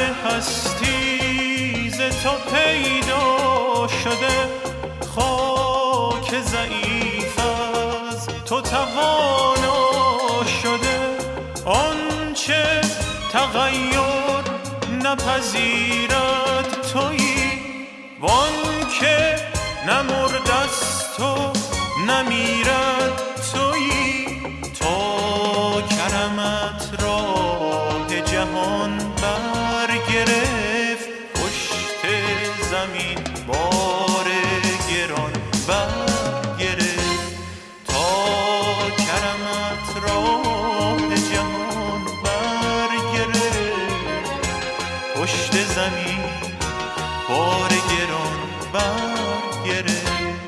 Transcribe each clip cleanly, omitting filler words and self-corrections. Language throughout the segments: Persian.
همه هستی ز تو پیدا شده، خاک ضعیف از تو توانا شده. آنچه تغییر نپذیرد تویی، وان که نمردست و نمیرد تویی. تا کرمت راه جهان برگرفت، پشت زمین بار گران برگرفت. تا کرمت راه جهان برگرفت، پشت زمین بار گران برگرفت.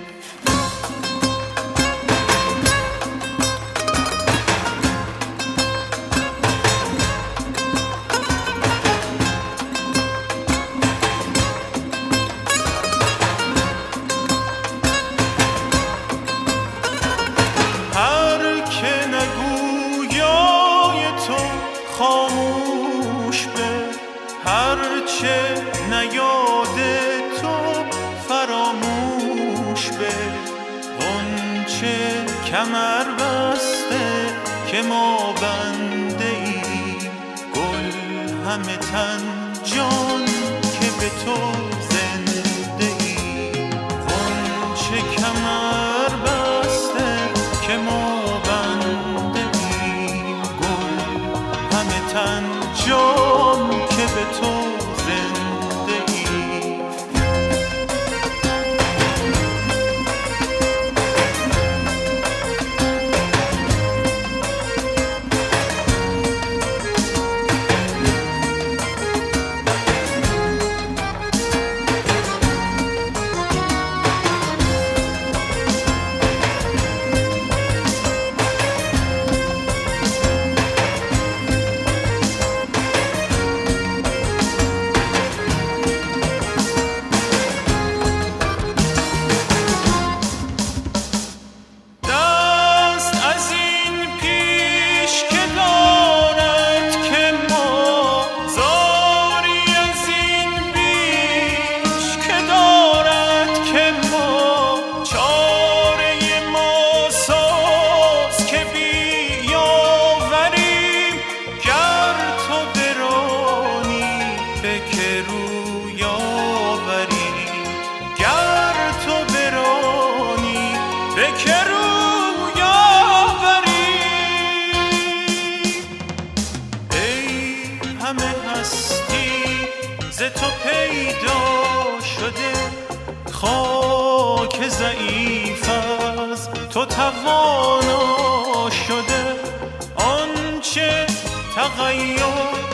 خاموش به هرچه نیاد تو فراموش به. غنچه کمر بسته که ما بنده ایم، گل همه تن جان که به تو زنده ایم. غنچه کمر بسته که ما تن جان که به تو زنده ای. ز تو پیدا شده، خاک ضعیف از تو توانا شده. آنچه تغییر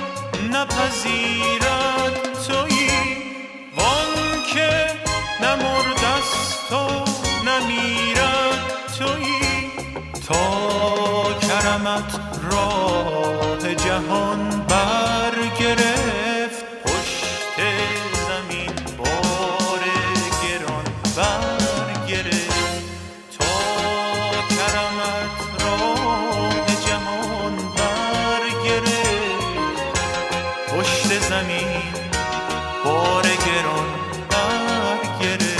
نپذیرد تویی، وان که نمردست و نمیرد تویی. تا کرمت راه جهان برگرفت، پشت زمین بار گران برگرفت. تا کرمت راه جهان برگرفت، پشت زمین بار گران برگرفت.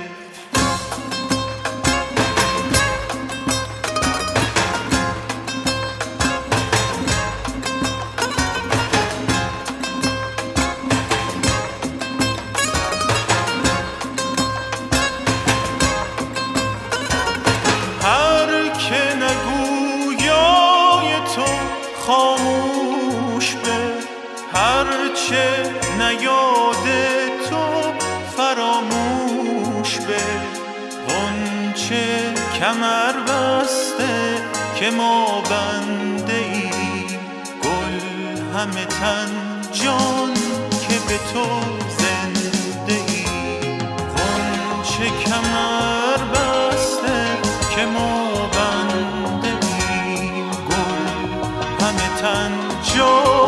خاموش به هرچه نیاد تو فراموش به. غنچه کمر بسته که ما بنده ایم، گل همه تن جان که به تو زنده ایم. غنچه کمر بسته که ما بنده ایم، گل همه تن جان